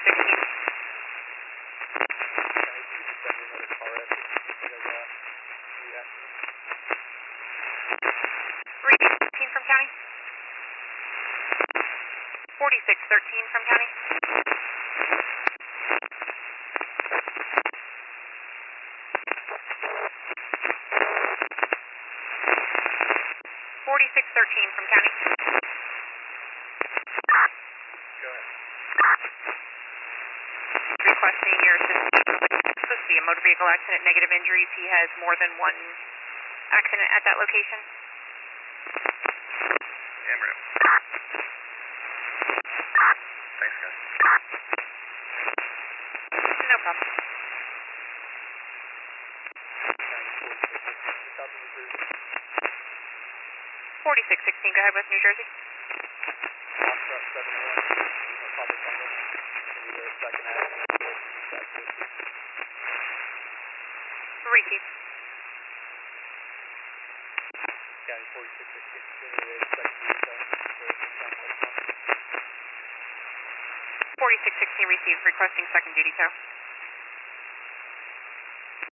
4616. 4613 from county. 4613 from county. 4613 from county. Go ahead. Requesting your assistance. Supposed to be a motor vehicle accident, negative injuries. He has more than one accident at that location. Amber. Thanks, guys. No problem. 4616, go ahead with New Jersey. Receive. County 4616. 4616 received, requesting second duty tow.